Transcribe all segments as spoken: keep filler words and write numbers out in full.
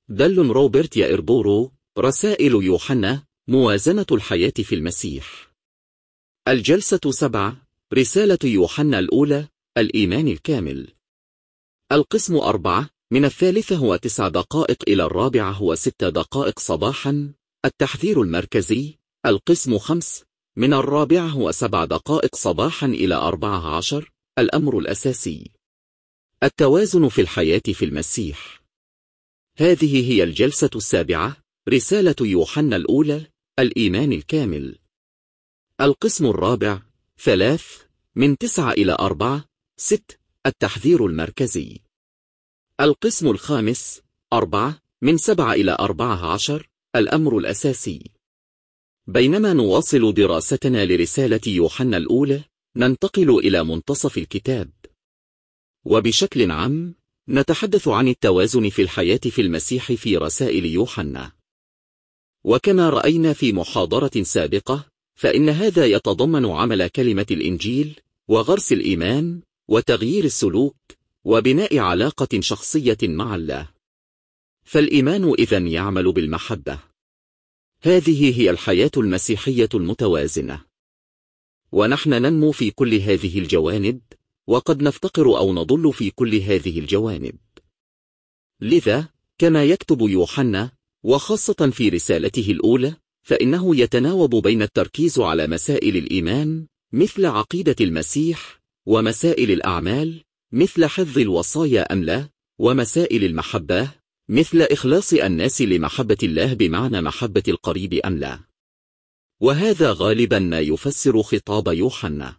دل روبرت يائربورو. رسائل يوحنا، موازنة الحياة في المسيح. الجلسة سبعة. رسالة يوحنا الأولى، الإيمان الكامل. القسم أربعة، من الثالثة هو تسع دقائق إلى الرابعة هو ست دقائق صباحا. التحذير المركزي. القسم خمس، من الرابعة هو سبع دقائق صباحا إلى أربعة عشر. الأمر الأساسي، التوازن في الحياة في المسيح. هذه هي الجلسة السابعة. رسالة يوحنا الأولى، الإيمان الكامل. القسم الرابع، ثلاث، من تسعة إلى أربعة. ست، التحذير المركزي. القسم الخامس، أربعة، من سبعة إلى أربعة عشر. الأمر الأساسي. بينما نواصل دراستنا لرسالة يوحنا الأولى، ننتقل إلى منتصف الكتاب، وبشكل عام نتحدث عن التوازن في الحياة في المسيح في رسائل يوحنا. وكما رأينا في محاضرة سابقة، فإن هذا يتضمن عمل كلمة الإنجيل، وغرس الإيمان، وتغيير السلوك، وبناء علاقة شخصية مع الله. فالإيمان إذن يعمل بالمحبة. هذه هي الحياة المسيحية المتوازنة. ونحن ننمو في كل هذه الجوانب، وقد نفتقر أو نضل في كل هذه الجوانب. لذا كما يكتب يوحنا، وخاصة في رسالته الأولى، فإنه يتناوب بين التركيز على مسائل الإيمان مثل عقيدة المسيح، ومسائل الأعمال مثل حفظ الوصايا أم لا، ومسائل المحبة مثل إخلاص الناس لمحبة الله بمعنى محبة القريب أم لا. وهذا غالبا ما يفسر خطاب يوحنا.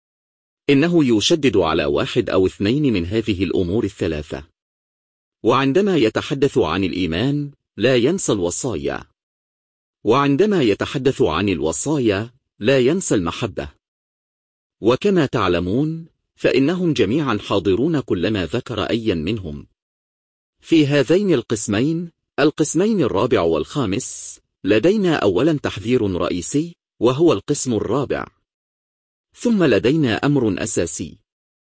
إنه يشدد على واحد أو اثنين من هذه الأمور الثلاثة. وعندما يتحدث عن الإيمان لا ينسى الوصايا، وعندما يتحدث عن الوصايا لا ينسى المحبة. وكما تعلمون، فإنهم جميعا حاضرون كلما ذكر أيا منهم. في هذين القسمين، القسمين الرابع والخامس، لدينا أولا تحذير رئيسي، وهو القسم الرابع. ثم لدينا أمر أساسي.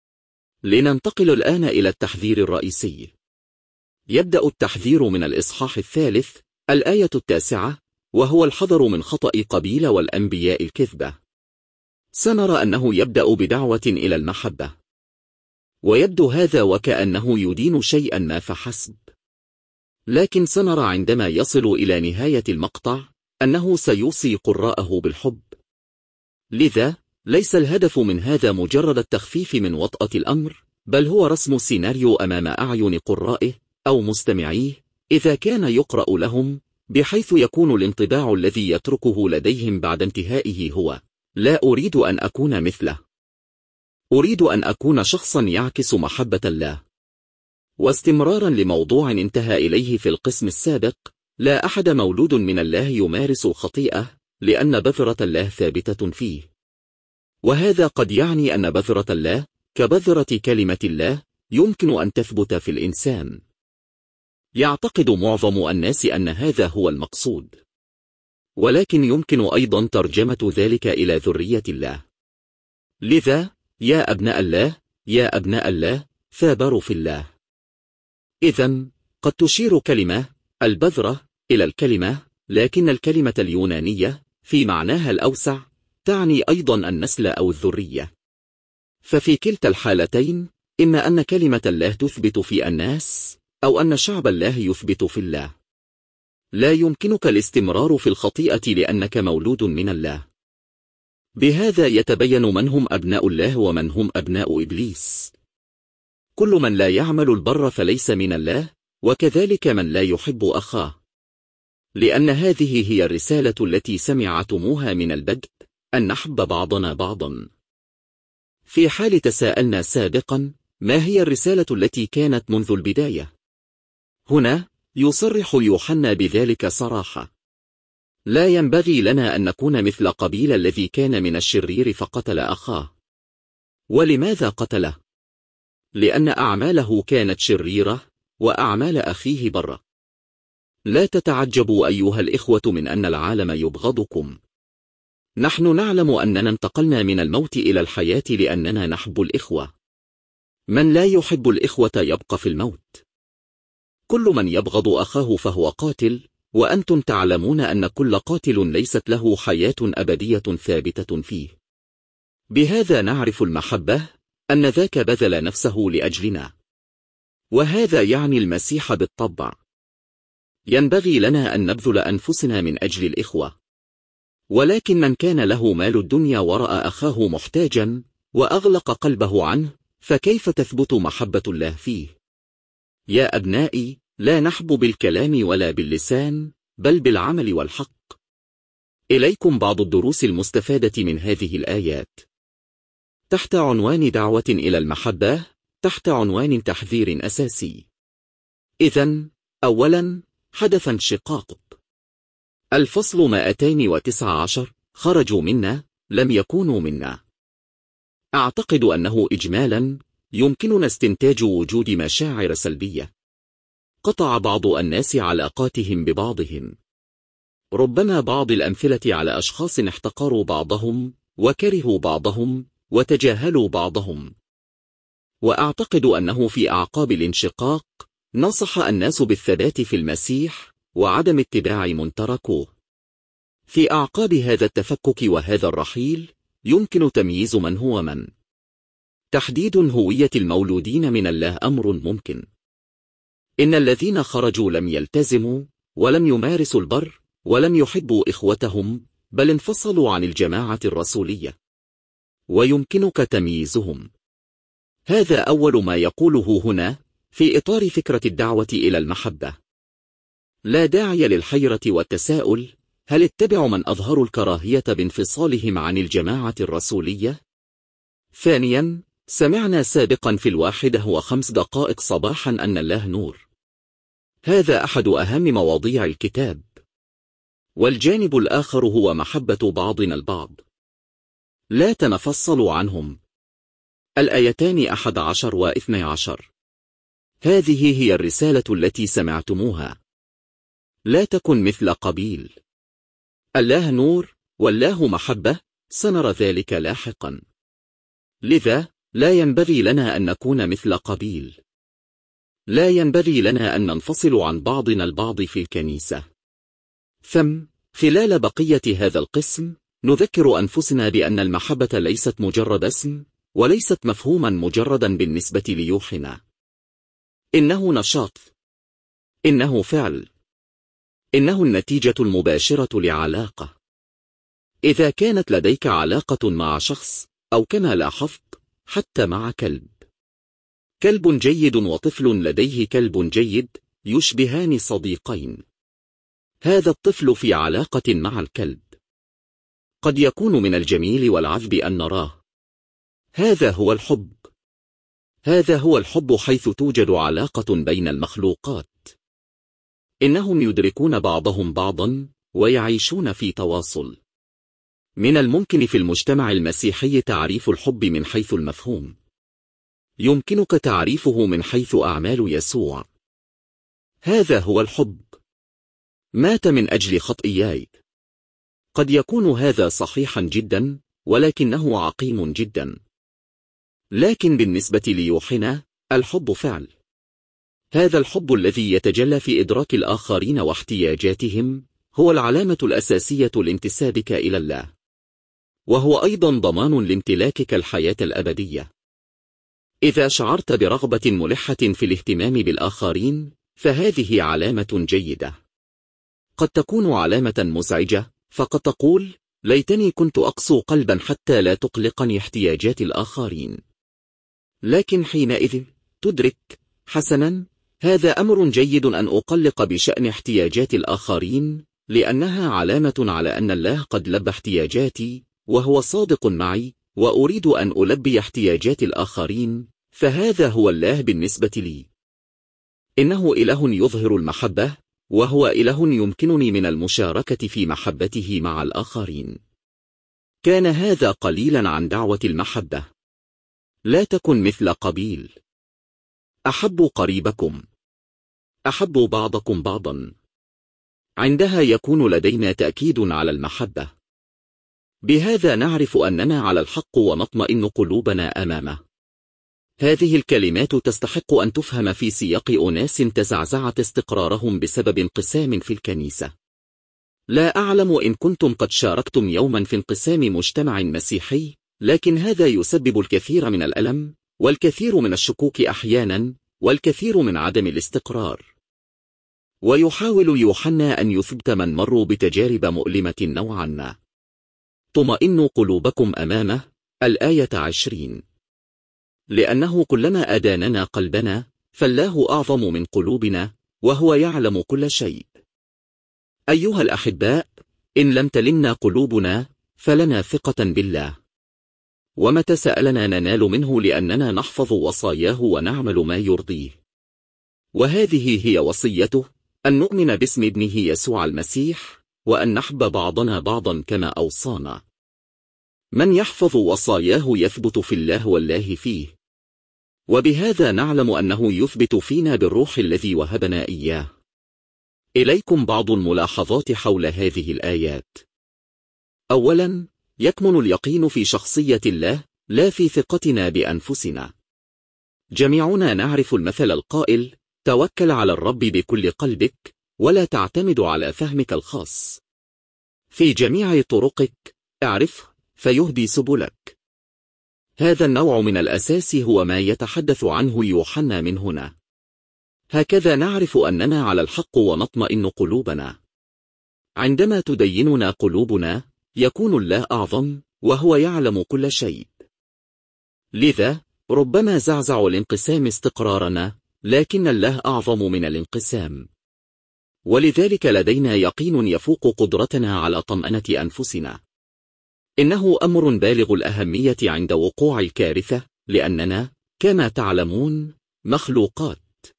لننتقل الآن إلى التحذير الرئيسي. يبدأ التحذير من الإصحاح الثالث، الآية التاسعة، وهو الحذر من خطأ قبيل والأنبياء الكذبة. سنرى أنه يبدأ بدعوة إلى المحبة، ويبدو هذا وكأنه يدين شيئا ما فحسب. لكن سنرى عندما يصل إلى نهاية المقطع أنه سيوصي قراءه بالحب. لذا ليس الهدف من هذا مجرد التخفيف من وطأة الأمر، بل هو رسم سيناريو أمام أعين قرائه أو مستمعيه إذا كان يقرأ لهم، بحيث يكون الانطباع الذي يتركه لديهم بعد انتهائه هو: لا أريد أن أكون مثله. أريد أن أكون شخصا يعكس محبة الله. واستمرارا لموضوع انتهى إليه في القسم السابق، لا أحد مولود من الله يمارس الخطيئة، لأن بذرة الله ثابتة فيه. وهذا قد يعني أن بذرة الله كبذرة كلمة الله يمكن أن تثبت في الإنسان. يعتقد معظم الناس أن هذا هو المقصود، ولكن يمكن أيضا ترجمة ذلك إلى ذرية الله. لذا يا أبناء الله، يا أبناء الله، ثابروا في الله. إذن قد تشير كلمة البذرة إلى الكلمة، لكن الكلمة اليونانية في معناها الأوسع تعني أيضا النسل أو الذرية. ففي كلتا الحالتين، إما أن كلمة الله تثبت في الناس، أو أن شعب الله يثبت في الله. لا يمكنك الاستمرار في الخطيئة لأنك مولود من الله. بهذا يتبين من هم أبناء الله ومن هم أبناء إبليس. كل من لا يعمل البر فليس من الله، وكذلك من لا يحب أخاه. لأن هذه هي الرسالة التي سمعتموها من البدء، أن نحب بعضنا بعضا. في حال تساءلنا سابقا ما هي الرسالة التي كانت منذ البداية؟ هنا يصرح يوحنا بذلك صراحة. لا ينبغي لنا أن نكون مثل قبيل الذي كان من الشرير فقتل أخاه. ولماذا قتله؟ لأن أعماله كانت شريرة، وأعمال أخيه برة. لا تتعجبوا أيها الإخوة من أن العالم يبغضكم. نحن نعلم أننا انتقلنا من الموت إلى الحياة لأننا نحب الإخوة. من لا يحب الإخوة يبقى في الموت. كل من يبغض أخاه فهو قاتل، وأنتم تعلمون أن كل قاتل ليست له حياة أبدية ثابتة فيه. بهذا نعرف المحبة، أن ذاك بذل نفسه لأجلنا، وهذا يعني المسيح بالطبع. ينبغي لنا أن نبذل أنفسنا من أجل الإخوة، ولكن من كان له مال الدنيا ورأى أخاه محتاجا وأغلق قلبه عنه، فكيف تثبت محبة الله فيه؟ يا أبنائي، لا نحب بالكلام ولا باللسان، بل بالعمل والحق. إليكم بعض الدروس المستفادة من هذه الآيات. تحت عنوان دعوة إلى المحبة، تحت عنوان تحذير أساسي. إذن، أولا، حدث انشقاق. الفصل مئتين وتسعة عشر، خرجوا منا، لم يكونوا منا. أعتقد أنه إجمالا يمكننا استنتاج وجود مشاعر سلبية. قطع بعض الناس علاقاتهم ببعضهم. ربما بعض الأمثلة على أشخاص احتقروا بعضهم، وكرهوا بعضهم، وتجاهلوا بعضهم. وأعتقد أنه في أعقاب الانشقاق نصح الناس بالثبات في المسيح وعدم اتباع من تركوه. في أعقاب هذا التفكك وهذا الرحيل يمكن تمييز من هو من. تحديد هوية المولودين من الله أمر ممكن. إن الذين خرجوا لم يلتزموا، ولم يمارسوا البر، ولم يحبوا إخوتهم، بل انفصلوا عن الجماعة الرسولية، ويمكنك تمييزهم. هذا أول ما يقوله هنا في إطار فكرة الدعوة إلى المحبة. لا داعي للحيرة والتساؤل: هل اتبعوا من أظهروا الكراهية بانفصالهم عن الجماعة الرسولية؟ ثانيا، سمعنا سابقا في الواحدة وخمس دقائق صباحا أن الله نور. هذا أحد أهم مواضيع الكتاب، والجانب الآخر هو محبة بعضنا البعض. لا تنفصلوا عنهم. الآيتان أحد عشر واثني عشر. هذه هي الرسالة التي سمعتموها. لا تكن مثل قابيل. الله نور والله محبة، سنرى ذلك لاحقا. لذا لا ينبغي لنا أن نكون مثل قابيل. لا ينبغي لنا أن ننفصل عن بعضنا البعض في الكنيسة. ثم خلال بقية هذا القسم نذكر أنفسنا بأن المحبة ليست مجرد اسم، وليست مفهوما مجردا بالنسبة ليوحنا. إنه نشاط، إنه فعل، إنه النتيجة المباشرة لعلاقة. إذا كانت لديك علاقة مع شخص، أو كما لاحظت حتى مع كلب، كلب جيد وطفل لديه كلب جيد يشبهان صديقين. هذا الطفل في علاقة مع الكلب. قد يكون من الجميل والعذب أن نراه. هذا هو الحب. هذا هو الحب حيث توجد علاقة بين المخلوقات. إنهم يدركون بعضهم بعضا ويعيشون في تواصل. من الممكن في المجتمع المسيحي تعريف الحب من حيث المفهوم. يمكنك تعريفه من حيث أعمال يسوع. هذا هو الحب. مات من أجل خطئياي. قد يكون هذا صحيحا جدا، ولكنه عقيم جدا. لكن بالنسبة ليوحنا، الحب فعل. هذا الحب الذي يتجلى في إدراك الآخرين واحتياجاتهم هو العلامة الأساسية لانتسابك إلى الله، وهو أيضا ضمان لامتلاكك الحياة الأبدية. إذا شعرت برغبة ملحة في الاهتمام بالآخرين، فهذه علامة جيدة. قد تكون علامة مزعجة، فقد تقول: ليتني كنت أقسو قلبا حتى لا تقلقني احتياجات الآخرين. لكن حينئذ تدرك: حسنا، هذا أمر جيد أن أقلق بشأن احتياجات الآخرين، لأنها علامة على أن الله قد لبى احتياجاتي، وهو صادق معي، وأريد أن ألبي احتياجات الآخرين، فهذا هو الله بالنسبة لي. إنه إله يظهر المحبة، وهو إله يمكنني من المشاركة في محبته مع الآخرين. كان هذا قليلا عن دعوة المحبة. لا تكن مثل قابيل. أحبوا قريبكم. أحبوا بعضكم بعضا. عندها يكون لدينا تأكيد على المحبة. بهذا نعرف أننا على الحق ونطمئن قلوبنا أمامه. هذه الكلمات تستحق أن تفهم في سياق أناس تزعزعت استقرارهم بسبب انقسام في الكنيسة. لا أعلم إن كنتم قد شاركتم يوما في انقسام مجتمع مسيحي، لكن هذا يسبب الكثير من الألم، والكثير من الشكوك أحيانا، والكثير من عدم الاستقرار. ويحاول يوحنا أن يثبت من مروا بتجارب مؤلمة نوعا ما. طمئنوا قلوبكم أمامه، الآية عشرين. لأنه كلما أداننا قلبنا، فالله أعظم من قلوبنا، وهو يعلم كل شيء. أيها الأحباء، إن لم تلمنا قلوبنا، فلنا ثقة بالله. ومتى سألنا ننال منه لأننا نحفظ وصاياه ونعمل ما يرضيه. وهذه هي وصيته، أن نؤمن باسم ابنه يسوع المسيح، وأن نحب بعضنا بعضا كما أوصانا. من يحفظ وصاياه يثبت في الله والله فيه. وبهذا نعلم أنه يثبت فينا بالروح الذي وهبنا إياه. إليكم بعض الملاحظات حول هذه الآيات. أولا، يكمن اليقين في شخصية الله، لا في ثقتنا بأنفسنا. جميعنا نعرف المثل القائل: توكل على الرب بكل قلبك، ولا تعتمد على فهمك الخاص. في جميع طرقك اعرفه، فيهدي سبلك. هذا النوع من الأساس هو ما يتحدث عنه يوحنا من هنا. هكذا نعرف أننا على الحق ونطمئن قلوبنا. عندما تديننا قلوبنا، يكون الله أعظم، وهو يعلم كل شيء. لذا ربما زعزع الانقسام استقرارنا، لكن الله أعظم من الانقسام. ولذلك لدينا يقين يفوق قدرتنا على طمأنة أنفسنا. إنه أمر بالغ الأهمية عند وقوع الكارثة، لأننا كما تعلمون مخلوقات،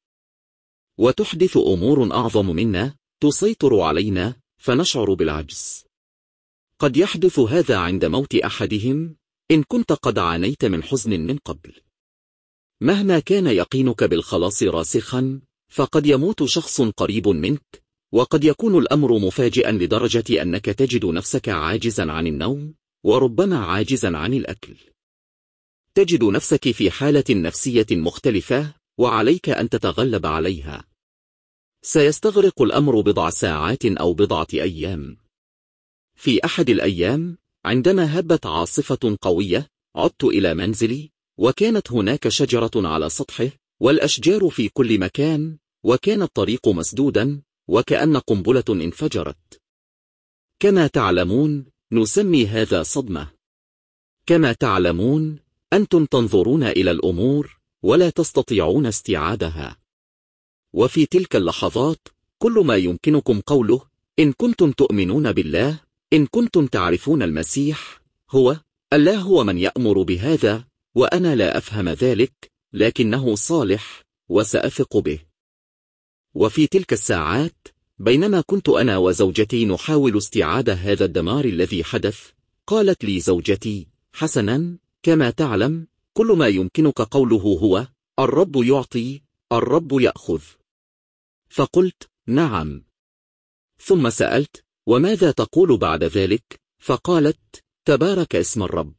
وتحدث أمور أعظم منا تسيطر علينا، فنشعر بالعجز. قد يحدث هذا عند موت أحدهم، إن كنت قد عانيت من حزن من قبل. مهما كان يقينك بالخلاص راسخا، فقد يموت شخص قريب منك، وقد يكون الأمر مفاجئا لدرجة أنك تجد نفسك عاجزا عن النوم، وربما عاجزا عن الأكل. تجد نفسك في حالة نفسية مختلفة، وعليك أن تتغلب عليها. سيستغرق الأمر بضع ساعات أو بضعة أيام. في أحد الأيام، عندما هبت عاصفة قوية، عدت إلى منزلي، وكانت هناك شجرة على سطحه، والأشجار في كل مكان، وكان الطريق مسدودا، وكأن قنبلة انفجرت. كما تعلمون، نسمي هذا صدمة. كما تعلمون، أنتم تنظرون إلى الأمور، ولا تستطيعون استيعابها. وفي تلك اللحظات، كل ما يمكنكم قوله: إن كنتم تؤمنون بالله، إن كنتم تعرفون المسيح، هو الله هو من يأمر بهذا، وأنا لا أفهم ذلك، لكنه صالح، وسأثق به. وفي تلك الساعات، بينما كنت أنا وزوجتي نحاول استيعاب هذا الدمار الذي حدث، قالت لي زوجتي: حسنا، كما تعلم، كل ما يمكنك قوله هو: الرب يعطي، الرب يأخذ. فقلت: نعم. ثم سألت: وماذا تقول بعد ذلك؟ فقالت: تبارك اسم الرب.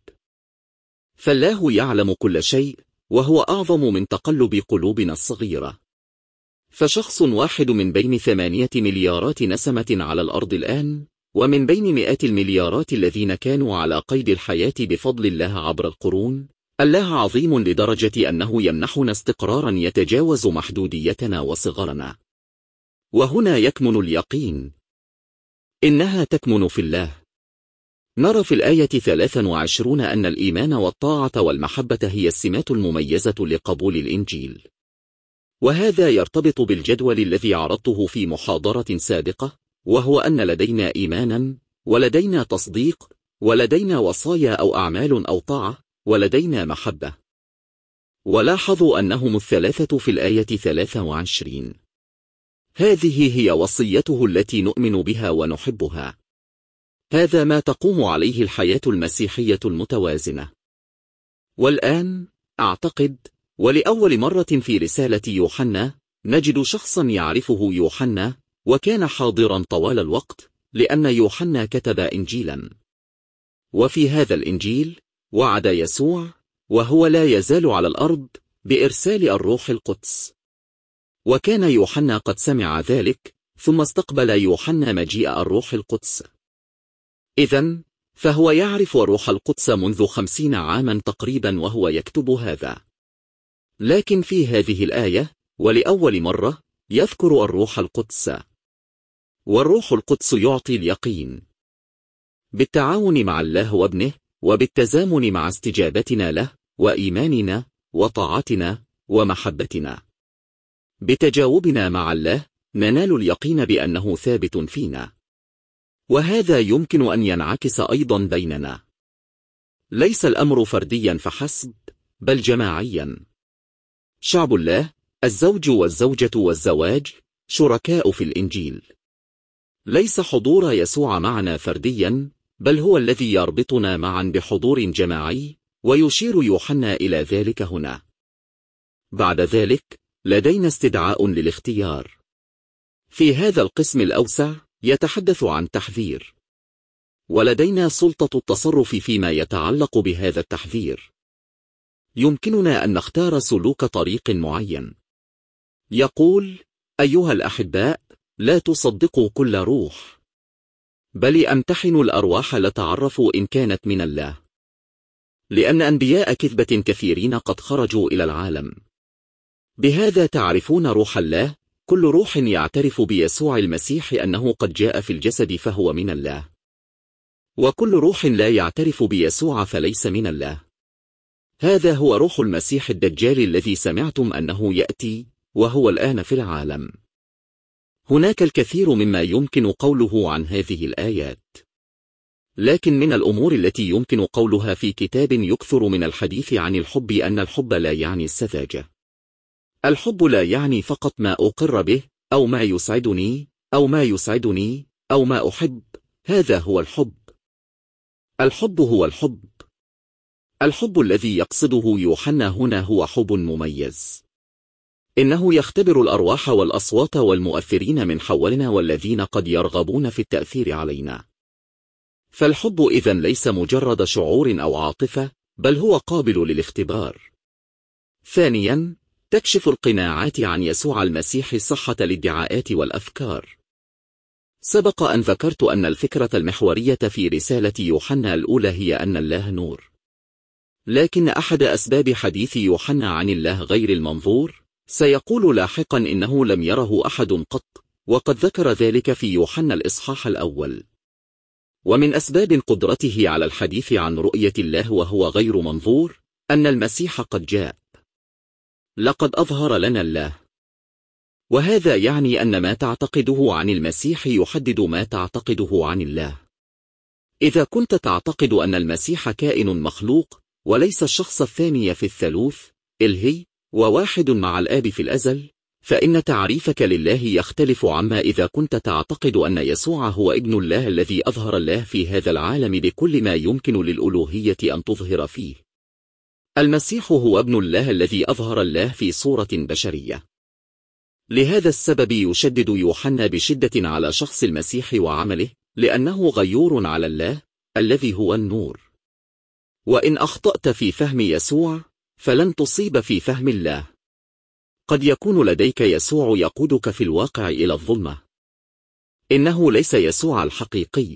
فالله يعلم كل شيء، وهو أعظم من تقلب قلوبنا الصغيرة. فشخص واحد من بين ثمانية مليارات نسمة على الأرض الآن، ومن بين مئات المليارات الذين كانوا على قيد الحياة بفضل الله عبر القرون، الله عظيم لدرجة أنه يمنحنا استقرارا يتجاوز محدوديتنا وصغرنا. وهنا يكمن اليقين. إنها تكمن في الله. نرى في الآية ثلاثة وعشرين أن الإيمان والطاعة والمحبة هي السمات المميزة لقبول الإنجيل. وهذا يرتبط بالجدول الذي عرضته في محاضرة سابقة، وهو أن لدينا إيمانا، ولدينا تصديق، ولدينا وصايا أو أعمال أو طاعة، ولدينا محبة. ولاحظوا أنهم الثلاثة في الآية ثلاثة وعشرين. هذه هي وصيته التي نؤمن بها ونحبها. هذا ما تقوم عليه الحياة المسيحية المتوازنة. والآن، أعتقد، ولأول مرة في رسالة يوحنا، نجد شخصا يعرفه يوحنا، وكان حاضرا طوال الوقت، لأن يوحنا كتب إنجيلا. وفي هذا الإنجيل، وعد يسوع، وهو لا يزال على الأرض، بإرسال الروح القدس. وكان يوحنا قد سمع ذلك، ثم استقبل يوحنا مجيء الروح القدس. إذن فهو يعرف الروح القدس منذ خمسين عاما تقريبا وهو يكتب هذا. لكن في هذه الآية ولأول مرة يذكر الروح القدس. والروح القدس يعطي اليقين بالتعاون مع الله وابنه، وبالتزامن مع استجابتنا له وإيماننا وطاعتنا ومحبتنا. بتجاوبنا مع الله ننال اليقين بأنه ثابت فينا، وهذا يمكن أن ينعكس أيضا بيننا. ليس الأمر فرديا فحسب، بل جماعيا. شعب الله، الزوج والزوجة والزواج، شركاء في الإنجيل. ليس حضور يسوع معنا فرديا، بل هو الذي يربطنا معا بحضور جماعي، ويشير يوحنا إلى ذلك هنا. بعد ذلك لدينا استدعاء للاختيار. في هذا القسم الأوسع يتحدث عن تحذير، ولدينا سلطة التصرف فيما يتعلق بهذا التحذير. يمكننا أن نختار سلوك طريق معين. يقول: أيها الأحباء، لا تصدقوا كل روح، بل امتحنوا الأرواح لتعرفوا إن كانت من الله، لأن أنبياء كذبة كثيرين قد خرجوا إلى العالم. بهذا تعرفون روح الله. كل روح يعترف بيسوع المسيح أنه قد جاء في الجسد فهو من الله، وكل روح لا يعترف بيسوع فليس من الله. هذا هو روح المسيح الدجال الذي سمعتم أنه يأتي، وهو الآن في العالم. هناك الكثير مما يمكن قوله عن هذه الآيات، لكن من الأمور التي يمكن قولها في كتاب يكثر من الحديث عن الحب أن الحب لا يعني السذاجة. الحب لا يعني فقط ما أقر به، أو ما يسعدني، أو ما يسعدني، أو ما أحب. هذا هو الحب. الحب هو الحب. الحب الذي يقصده يوحنا هنا هو حب مميز. إنه يختبر الأرواح والأصوات والمؤثرين من حولنا والذين قد يرغبون في التأثير علينا. فالحب إذن ليس مجرد شعور أو عاطفة، بل هو قابل للاختبار. ثانيا، تكشف القناعات عن يسوع المسيح صحة الادعاءات والأفكار. سبق أن ذكرت أن الفكرة المحورية في رسالة يوحنا الأولى هي أن الله نور. لكن أحد أسباب حديث يوحنا عن الله غير المنظور سيقول لاحقا إنه لم يره أحد قط، وقد ذكر ذلك في يوحنا الإصحاح الأول. ومن أسباب قدرته على الحديث عن رؤية الله وهو غير منظور أن المسيح قد جاء. لقد أظهر لنا الله. وهذا يعني أن ما تعتقده عن المسيح يحدد ما تعتقده عن الله. إذا كنت تعتقد أن المسيح كائن مخلوق وليس الشخص الثاني في الثالوث الهي وواحد مع الآب في الأزل، فإن تعريفك لله يختلف عما إذا كنت تعتقد أن يسوع هو ابن الله الذي أظهر الله في هذا العالم بكل ما يمكن للألوهية أن تظهر فيه. المسيح هو ابن الله الذي أظهر الله في صورة بشرية. لهذا السبب يشدد يوحنا بشدة على شخص المسيح وعمله، لأنه غيور على الله الذي هو النور. وإن أخطأت في فهم يسوع فلن تصيب في فهم الله. قد يكون لديك يسوع يقودك في الواقع إلى الظلمة. إنه ليس يسوع الحقيقي،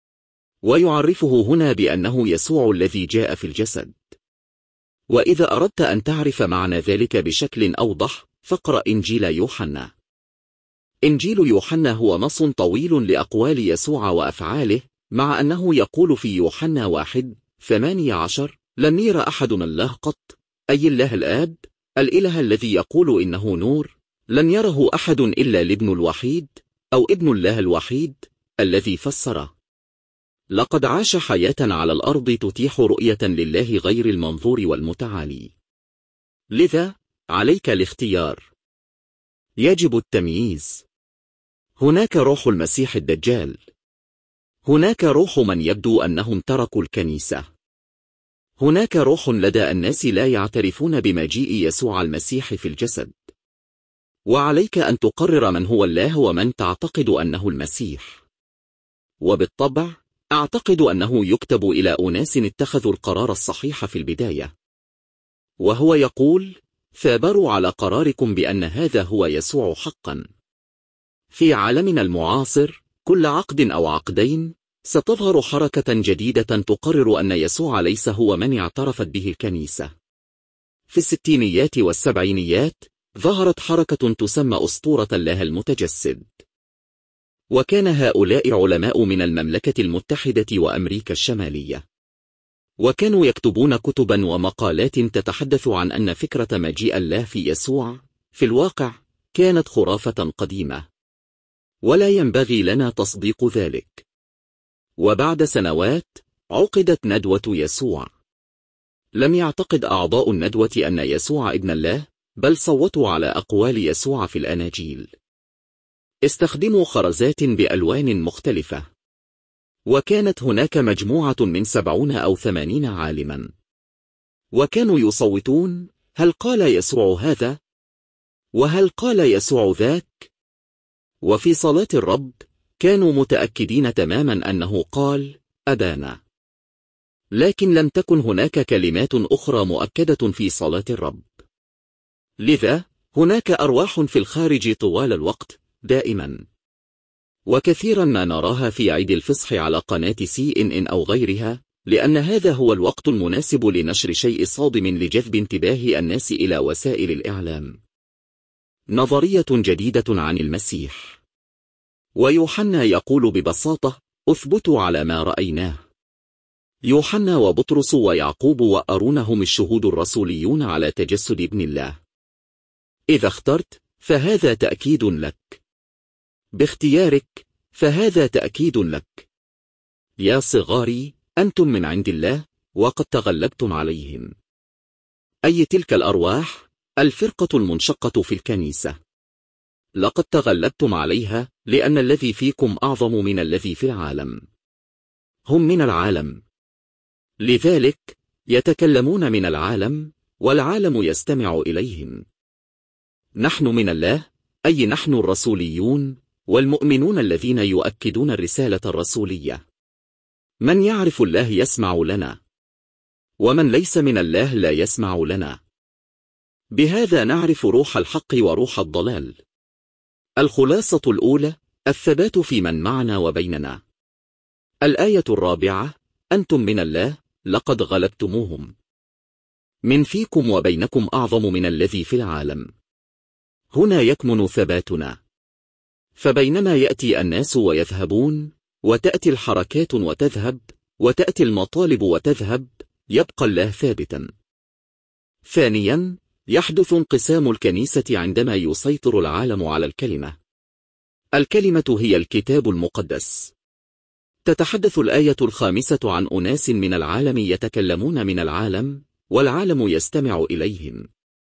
ويعرفه هنا بأنه يسوع الذي جاء في الجسد. وإذا أردت أن تعرف معنى ذلك بشكل أوضح فاقرأ إنجيل يوحنا. إنجيل يوحنا هو نص طويل لأقوال يسوع وأفعاله، مع أنه يقول في يوحنا واحد ثمانية عشر: لم ير أحد الله قط، أي الله الآب الإله الذي يقول إنه نور، لم يره أحد إلا الابن الوحيد أو ابن الله الوحيد الذي فسره. لقد عاش حياة على الأرض تتيح رؤية لله غير المنظور والمتعالي. لذا عليك الاختيار. يجب التمييز. هناك روح المسيح الدجال. هناك روح من يبدو أنهم تركوا الكنيسة. هناك روح لدى الناس لا يعترفون بمجيء يسوع المسيح في الجسد. وعليك أن تقرر من هو الله ومن تعتقد أنه المسيح. وبالطبع أعتقد أنه يكتب إلى أناس اتخذوا القرار الصحيح في البداية. وهو يقول: ثابروا على قراركم بأن هذا هو يسوع حقا. في عالمنا المعاصر كل عقد أو عقدين ستظهر حركة جديدة تقرر أن يسوع ليس هو من اعترفت به الكنيسة. في الستينيات والسبعينيات ظهرت حركة تسمى أسطورة الله المتجسد، وكان هؤلاء علماء من المملكة المتحدة وأمريكا الشمالية، وكانوا يكتبون كتبا ومقالات تتحدث عن أن فكرة مجيء الله في يسوع في الواقع كانت خرافة قديمة، ولا ينبغي لنا تصديق ذلك. وبعد سنوات عقدت ندوة يسوع. لم يعتقد أعضاء الندوة أن يسوع ابن الله، بل صوتوا على أقوال يسوع في الأناجيل. استخدموا خرزات بألوان مختلفة، وكانت هناك مجموعة من سبعون أو ثمانين عالما، وكانوا يصوتون: هل قال يسوع هذا؟ وهل قال يسوع ذاك؟ وفي صلاة الرب كانوا متأكدين تماما أنه قال أبانا، لكن لم تكن هناك كلمات أخرى مؤكدة في صلاة الرب. لذا هناك أرواح في الخارج طوال الوقت دائما، وكثيرا ما نراها في عيد الفصح على قناة سي إن إن أو غيرها، لأن هذا هو الوقت المناسب لنشر شيء صادم لجذب انتباه الناس إلى وسائل الإعلام. نظرية جديدة عن المسيح. ويوحنا يقول ببساطة: أثبتوا على ما رأيناه. يوحنا وبطرس ويعقوب وأرون هم الشهود الرسوليون على تجسد ابن الله. إذا اخترت فهذا تأكيد لك، باختيارك فهذا تأكيد لك. يا صغاري، أنتم من عند الله وقد تغلبتم عليهم. أي تلك الأرواح؟ الفرقة المنشقة في الكنيسة. لقد تغلبتم عليها لأن الذي فيكم أعظم من الذي في العالم. هم من العالم، لذلك يتكلمون من العالم والعالم يستمع إليهم. نحن من الله، أي نحن الرسوليون والمؤمنون الذين يؤكدون الرسالة الرسولية. من يعرف الله يسمع لنا، ومن ليس من الله لا يسمع لنا. بهذا نعرف روح الحق وروح الضلال. الخلاصة الأولى: الثبات في من معنا وبيننا. الآية الرابعة: أنتم من الله لقد غلبتموهم. من فيكم وبينكم أعظم من الذي في العالم. هنا يكمن ثباتنا. فبينما يأتي الناس ويذهبون، وتأتي الحركات وتذهب، وتأتي المطالب وتذهب، يبقى الله ثابتا. ثانيا، يحدث انقسام الكنيسة عندما يسيطر العالم على الكلمة. الكلمة هي الكتاب المقدس. تتحدث الآية الخامسة عن أناس من العالم يتكلمون من العالم، والعالم يستمع إليهم.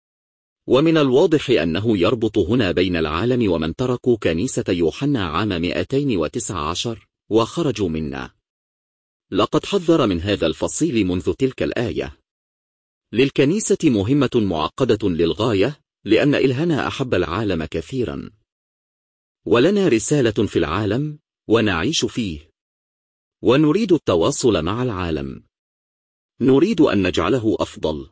ومن الواضح أنه يربط هنا بين العالم ومن تركوا كنيسة يوحنا عام مئتين وتسعة عشر وخرجوا منا. لقد حذر من هذا الفصيل منذ تلك الآية. للكنيسة مهمة معقدة للغاية، لأن إلهنا أحب العالم كثيرا، ولنا رسالة في العالم ونعيش فيه، ونريد التواصل مع العالم. نريد أن نجعله أفضل.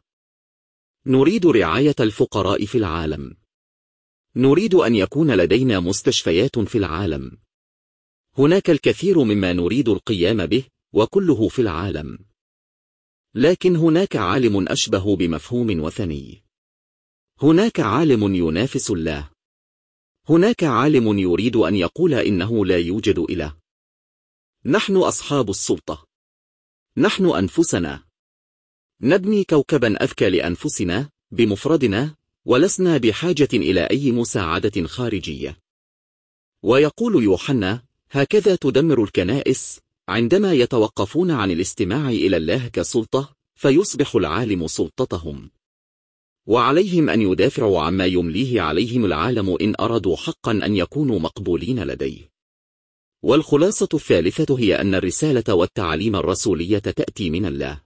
نريد رعاية الفقراء في العالم. نريد أن يكون لدينا مستشفيات في العالم. هناك الكثير مما نريد القيام به، وكله في العالم. لكن هناك عالم أشبه بمفهوم وثني. هناك عالم ينافس الله. هناك عالم يريد أن يقول إنه لا يوجد إله. نحن أصحاب السلطة. نحن أنفسنا. نبني كوكبا أذكى لأنفسنا بمفردنا، ولسنا بحاجة إلى أي مساعدة خارجية. ويقول يوحنا: هكذا تدمر الكنائس عندما يتوقفون عن الاستماع إلى الله كسلطة، فيصبح العالم سلطتهم. وعليهم أن يدافعوا عما يمليه عليهم العالم إن أرادوا حقا أن يكونوا مقبولين لديه. والخلاصة الثالثة هي أن الرسالة والتعاليم الرسولية تأتي من الله،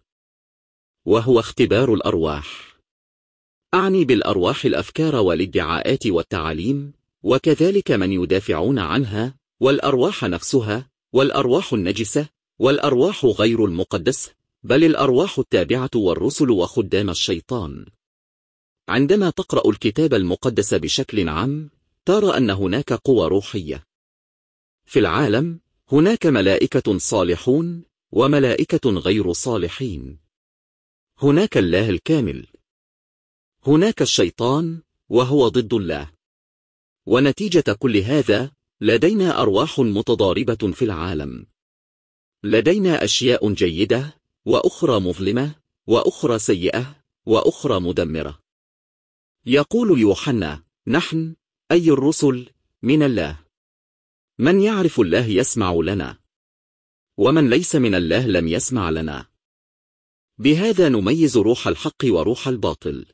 وهو اختبار الأرواح. أعني بالأرواح الأفكار والادعاءات والتعاليم، وكذلك من يدافعون عنها، والأرواح نفسها، والأرواح النجسة، والأرواح غير المقدسة، بل الأرواح التابعة والرسل وخدام الشيطان. عندما تقرأ الكتاب المقدس بشكل عام ترى أن هناك قوى روحية في العالم. هناك ملائكة صالحون وملائكة غير صالحين. هناك الله الكامل. هناك الشيطان وهو ضد الله. ونتيجة كل هذا لدينا أرواح متضاربة في العالم. لدينا أشياء جيدة وأخرى مظلمة وأخرى سيئة وأخرى مدمرة. يقول يوحنا: نحن أي الرسل من الله. من يعرف الله يسمع لنا، ومن ليس من الله لم يسمع لنا. بهذا نميز روح الحق وروح الباطل.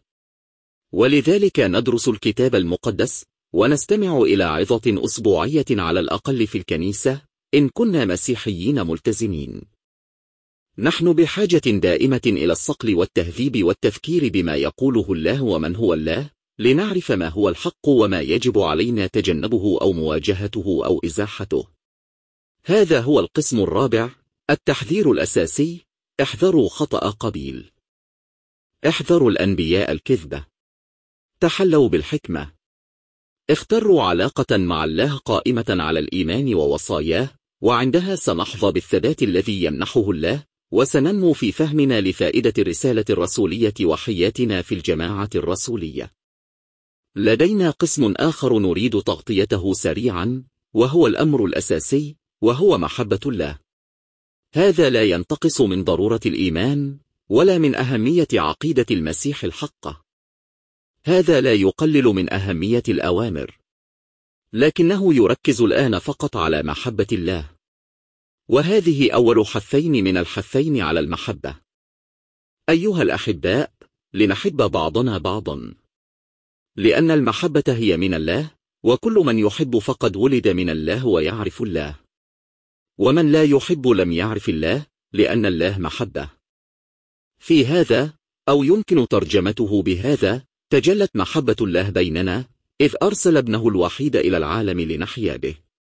ولذلك ندرس الكتاب المقدس ونستمع إلى عظة أسبوعية على الأقل في الكنيسة إن كنا مسيحيين ملتزمين. نحن بحاجة دائمة إلى الصقل والتهذيب والتفكير بما يقوله الله ومن هو الله، لنعرف ما هو الحق وما يجب علينا تجنبه أو مواجهته أو إزاحته. هذا هو القسم الرابع، التحذير الأساسي: احذروا خطأ قبيل. احذروا الأنبياء الكذبة. تحلوا بالحكمة. اختروا علاقة مع الله قائمة على الإيمان ووصاياه، وعندها سنحظى بالثبات الذي يمنحه الله، وسننمو في فهمنا لفائدة الرسالة الرسولية وحياتنا في الجماعة الرسولية. لدينا قسم آخر نريد تغطيته سريعا، وهو الأمر الأساسي، وهو محبة الله. هذا لا ينتقص من ضرورة الإيمان ولا من أهمية عقيدة المسيح الحقة. هذا لا يقلل من أهمية الأوامر، لكنه يركز الآن فقط على محبة الله. وهذه أول حثين من الحثين على المحبة. أيها الأحباء، لنحب بعضنا بعضا، لأن المحبة هي من الله، وكل من يحب فقد ولد من الله ويعرف الله. ومن لا يحب لم يعرف الله، لأن الله محبة. في هذا، أو يمكن ترجمته بهذا، تجلت محبة الله بيننا، إذ أرسل ابنه الوحيد إلى العالم لنحيا به.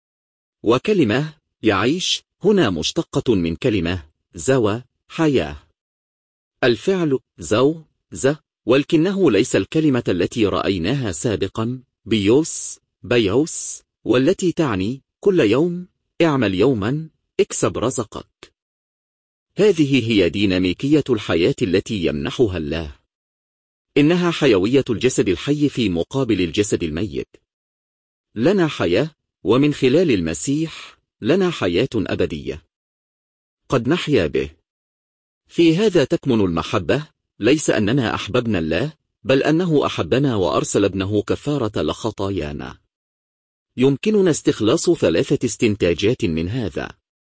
وكلمة يعيش هنا مشتقة من كلمة زوى، حياة. الفعل زو ز، ولكنه ليس الكلمة التي رأيناها سابقا بيوس بيوس، والتي تعني كل يوم، اعمل يوما، اكسب رزقك. هذه هي ديناميكية الحياة التي يمنحها الله. إنها حيوية الجسد الحي في مقابل الجسد الميت. لنا حياة، ومن خلال المسيح لنا حياة أبدية قد نحيا به. في هذا تكمن المحبة، ليس أننا أحببنا الله، بل أنه أحبنا وأرسل ابنه كفارة لخطايانا. يمكننا استخلاص ثلاثة استنتاجات من هذا.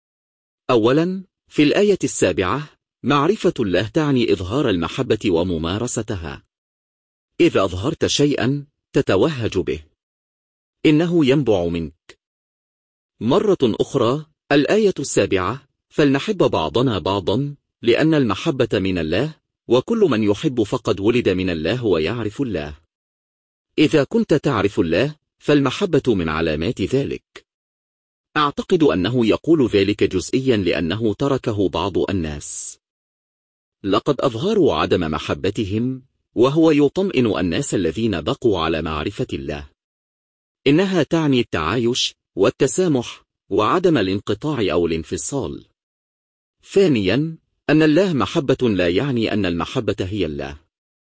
أولا، في الآية السابعة، معرفة الله تعني إظهار المحبة وممارستها. إذا أظهرت شيئا تتوهج به، إنه ينبع منك. مرة أخرى، الآية السابعة، فلنحب بعضنا بعضا، لأن المحبة من الله، وكل من يحب فقد ولد من الله ويعرف الله. إذا كنت تعرف الله، فالمحبة من علامات ذلك. أعتقد أنه يقول ذلك جزئيا لأنه تركه بعض الناس. لقد أظهروا عدم محبتهم، وهو يطمئن الناس الذين بقوا على معرفة الله. إنها تعني التعايش والتسامح وعدم الانقطاع أو الانفصال. ثانيا، أن الله محبة لا يعني أن المحبة هي الله.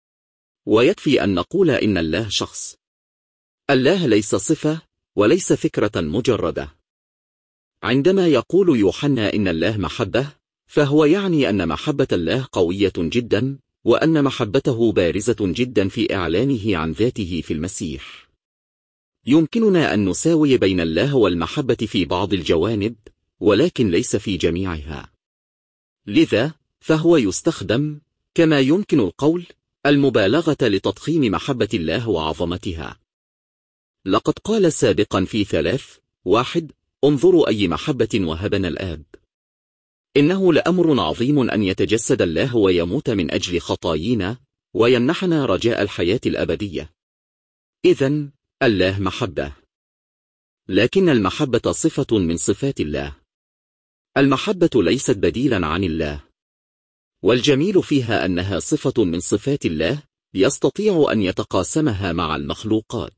ويكفي أن نقول إن الله شخص. الله ليس صفة وليس فكرة مجردة. عندما يقول يوحنا إن الله محبة، فهو يعني أن محبة الله قوية جدا، وأن محبته بارزة جدا في إعلانه عن ذاته في المسيح. يمكننا أن نساوي بين الله والمحبة في بعض الجوانب، ولكن ليس في جميعها. لذا فهو يستخدم، كما يمكن القول، المبالغة لتضخيم محبة الله وعظمتها. لقد قال سابقا في ثلاث واحد: انظروا أي محبة وهبنا الآب. إنه لأمر عظيم أن يتجسد الله ويموت من أجل خطايانا، ويمنحنا رجاء الحياة الأبدية. إذن الله محبة. لكن المحبة صفة من صفات الله. المحبة ليست بديلا عن الله. والجميل فيها أنها صفة من صفات الله، يستطيع أن يتقاسمها مع المخلوقات.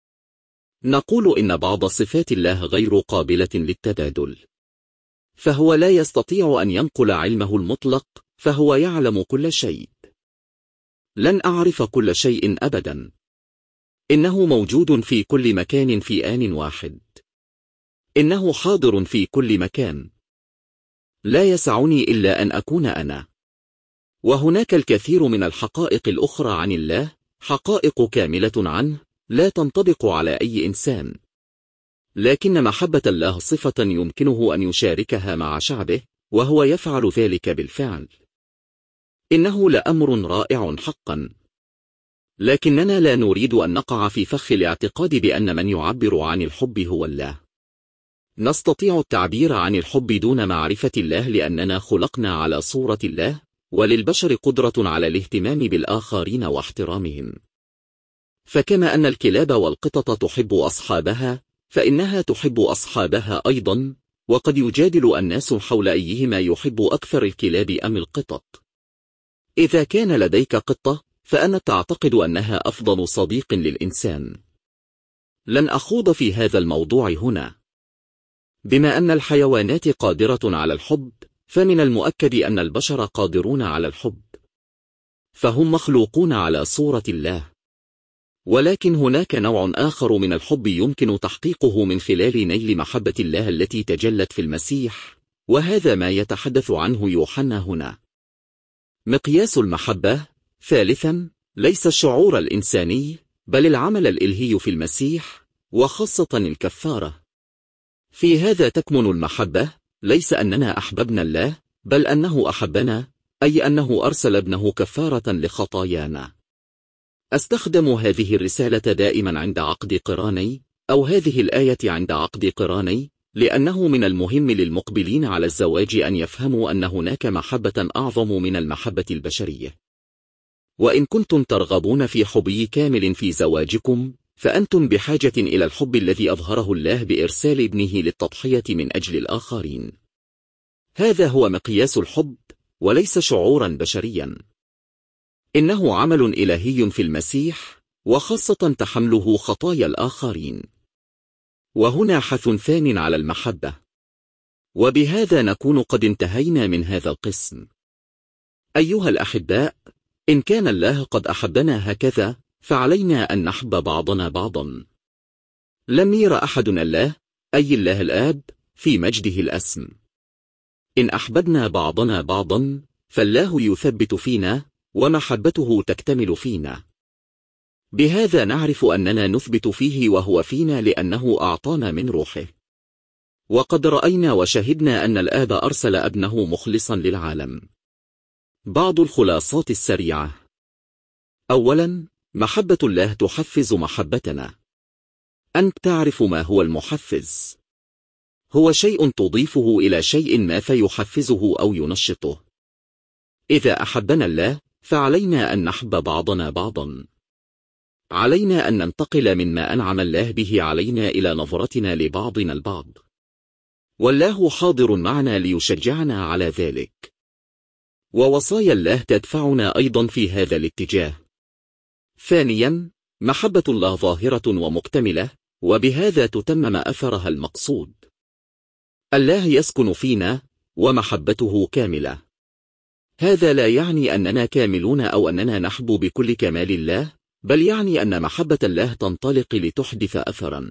نقول إن بعض صفات الله غير قابلة للتبادل، فهو لا يستطيع أن ينقل علمه المطلق، فهو يعلم كل شيء. لن أعرف كل شيء أبدا. إنه موجود في كل مكان في آن واحد. إنه حاضر في كل مكان. لا يسعني إلا أن أكون أنا. وهناك الكثير من الحقائق الأخرى عن الله، حقائق كاملة عنه، لا تنطبق على أي إنسان. لكن محبة الله صفة يمكنه أن يشاركها مع شعبه، وهو يفعل ذلك بالفعل. إنه لأمر رائع حقا. لكننا لا نريد أن نقع في فخ الاعتقاد بأن من يعبر عن الحب هو الله. نستطيع التعبير عن الحب دون معرفة الله لأننا خلقنا على صورة الله، وللبشر قدرة على الاهتمام بالآخرين واحترامهم. فكما أن الكلاب والقطط تحب أصحابها، فإنها تحب أصحابها أيضا. وقد يجادل الناس حول أيهما يحب أكثر الكلاب أم القطط. إذا كان لديك قطة، فأنا تعتقد أنها أفضل صديق للإنسان. لن أخوض في هذا الموضوع هنا. بما أن الحيوانات قادرة على الحب، فمن المؤكد أن البشر قادرون على الحب. فهم مخلوقون على صورة الله. ولكن هناك نوع آخر من الحب يمكن تحقيقه من خلال نيل محبة الله التي تجلت في المسيح، وهذا ما يتحدث عنه يوحنا هنا. مقياس المحبة، ثالثا، ليس الشعور الإنساني، بل العمل الإلهي في المسيح، وخاصة الكفارة. في هذا تكمن المحبة، ليس أننا أحببنا الله، بل أنه أحبنا، أي أنه أرسل ابنه كفارة لخطايانا. أستخدم هذه الرسالة دائما عند عقد قراني، أو هذه الآية عند عقد قراني، لأنه من المهم للمقبلين على الزواج أن يفهموا أن هناك محبة أعظم من المحبة البشرية. وإن كنتم ترغبون في حب كامل في زواجكم، فأنتم بحاجة إلى الحب الذي أظهره الله بإرسال ابنه للتضحية من أجل الآخرين. هذا هو مقياس الحب، وليس شعورا بشريا. إنه عمل إلهي في المسيح، وخاصة تحمله خطايا الآخرين. وهنا حث ثان على المحبة. وبهذا نكون قد انتهينا من هذا القسم. أيها الأحباء، إن كان الله قد أحبنا هكذا، فعلينا أن نحب بعضنا بعضا. لم ير أحدنا الله، أي الله الآب، في مجده الأسم. إن أحببنا بعضنا بعضا، فالله يثبت فينا، ومحبته تكتمل فينا. بهذا نعرف أننا نثبت فيه وهو فينا، لأنه أعطانا من روحه. وقد رأينا وشهدنا أن الآب أرسل ابنه مخلصا للعالم. بعض الخلاصات السريعة. أولا، محبة الله تحفز محبتنا. أنت تعرف ما هو المحفز. هو شيء تضيفه إلى شيء ما فيحفزه أو ينشطه. إذا أحبنا الله، فعلينا أن نحب بعضنا بعضا. علينا أن ننتقل مما أنعم الله به علينا إلى نظرتنا لبعضنا البعض. والله حاضر معنا ليشجعنا على ذلك. ووصايا الله تدفعنا أيضا في هذا الاتجاه. ثانيا، محبة الله ظاهرة ومكتملة، وبهذا تتمم أثرها المقصود. الله يسكن فينا، ومحبته كاملة. هذا لا يعني أننا كاملون أو أننا نحب بكل كمال الله، بل يعني أن محبة الله تنطلق لتحدث أثرا.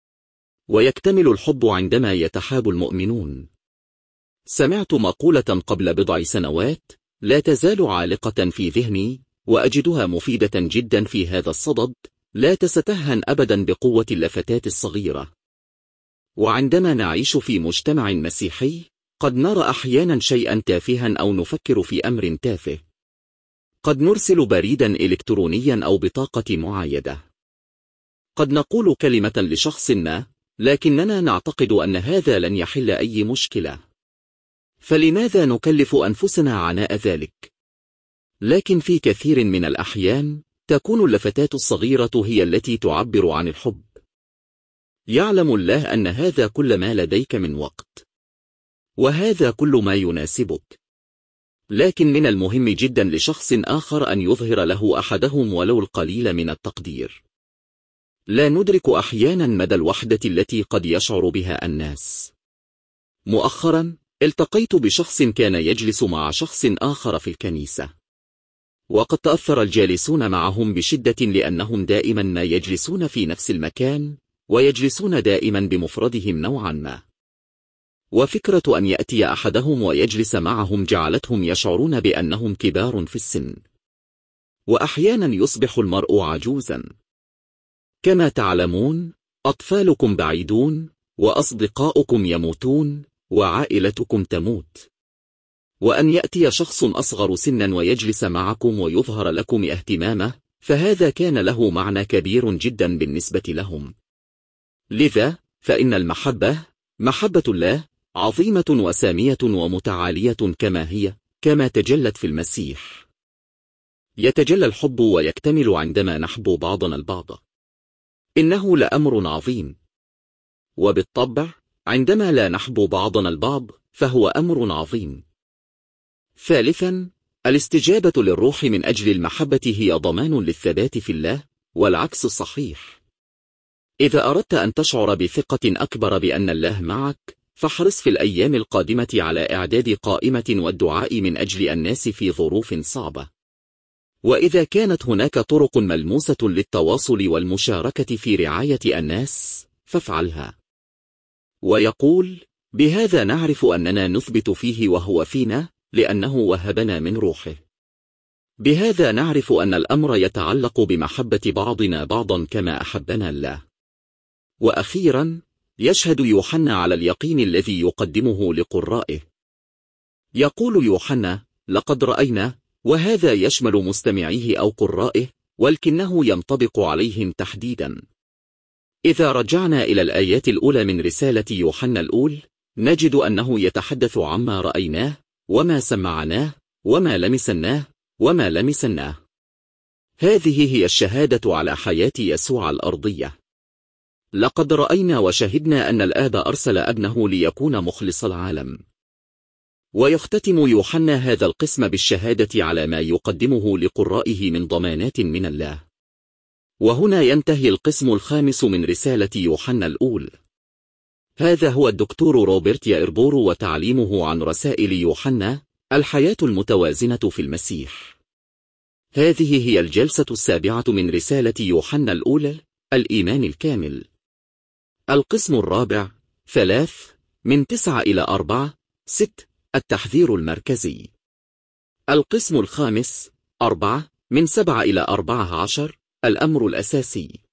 ويكتمل الحب عندما يتحاب المؤمنون. سمعت مقولة قبل بضع سنوات، لا تزال عالقة في ذهني، وأجدها مفيدة جدا في هذا الصدد: لا تستهن أبدا بقوة اللفتات الصغيرة. وعندما نعيش في مجتمع مسيحي، قد نرى أحيانا شيئا تافها أو نفكر في أمر تافه. قد نرسل بريدا إلكترونيا أو بطاقة معايدة. قد نقول كلمة لشخص ما، لكننا نعتقد أن هذا لن يحل أي مشكلة. فلماذا نكلف أنفسنا عناء ذلك؟ لكن في كثير من الأحيان، تكون اللفتات الصغيرة هي التي تعبر عن الحب. يعلم الله أن هذا كل ما لديك من وقت. وهذا كل ما يناسبك. لكن من المهم جدا لشخص آخر أن يظهر له أحدهم ولو القليل من التقدير. لا ندرك أحيانا مدى الوحدة التي قد يشعر بها الناس. مؤخرا التقيت بشخص كان يجلس مع شخص آخر في الكنيسة، وقد تأثر الجالسون معهم بشدة لأنهم دائما ما يجلسون في نفس المكان ويجلسون دائما بمفردهم نوعا ما، وفكرة أن يأتي أحدهم ويجلس معهم جعلتهم يشعرون بأنهم كبار في السن، وأحيانا يصبح المرء عجوزا. كما تعلمون أطفالكم بعيدون، وأصدقاؤكم يموتون، وعائلتكم تموت، وأن يأتي شخص أصغر سنا ويجلس معكم ويظهر لكم اهتمامه، فهذا كان له معنى كبير جدا بالنسبة لهم. لذا فإن المحبة، محبة الله، عظيمة وسامية ومتعالية كما هي، كما تجلت في المسيح. يتجلى الحب ويكتمل عندما نحب بعضنا البعض. إنه لأمر عظيم. وبالطبع عندما لا نحب بعضنا البعض فهو أمر عظيم. ثالثا، الاستجابة للروح من أجل المحبة هي ضمان للثبات في الله، والعكس صحيح. إذا أردت أن تشعر بثقة أكبر بأن الله معك، فاحرص في الأيام القادمة على إعداد قائمة والدعاء من أجل الناس في ظروف صعبة. وإذا كانت هناك طرق ملموسة للتواصل والمشاركة في رعاية الناس، فافعلها. ويقول: بهذا نعرف أننا نثبت فيه وهو فينا، لأنه وهبنا من روحه. بهذا نعرف أن الأمر يتعلق بمحبة بعضنا بعضا كما أحبنا الله. وأخيرا، يشهد يوحنا على اليقين الذي يقدمه لقرائه. يقول يوحنا: لقد رأينا، وهذا يشمل مستمعيه أو قرائه، ولكنه ينطبق عليهم تحديدا. إذا رجعنا إلى الآيات الأولى من رسالة يوحنا الأول، نجد أنه يتحدث عما رأيناه، وما سمعناه، وما لمسناه، وما لمسناه. هذه هي الشهادة على حياة يسوع الأرضية. لقد رأينا وشهدنا أن الآب أرسل ابنه ليكون مخلص العالم. ويختتم يوحنا هذا القسم بالشهادة على ما يقدمه لقرائه من ضمانات من الله. وهنا ينتهي القسم الخامس من رسالة يوحنا الأول. هذا هو الدكتور روبرت يائربور وتعليمه عن رسائل يوحنا، الحياة المتوازنة في المسيح. هذه هي الجلسة السابعة من رسالة يوحنا الأولى، الإيمان الكامل. القسم الرابع، ثلاث، من تسعة إلى أربعة، ست، التحذير المركزي. القسم الخامس، أربعة، من سبعة إلى أربعة عشر، الأمر الأساسي.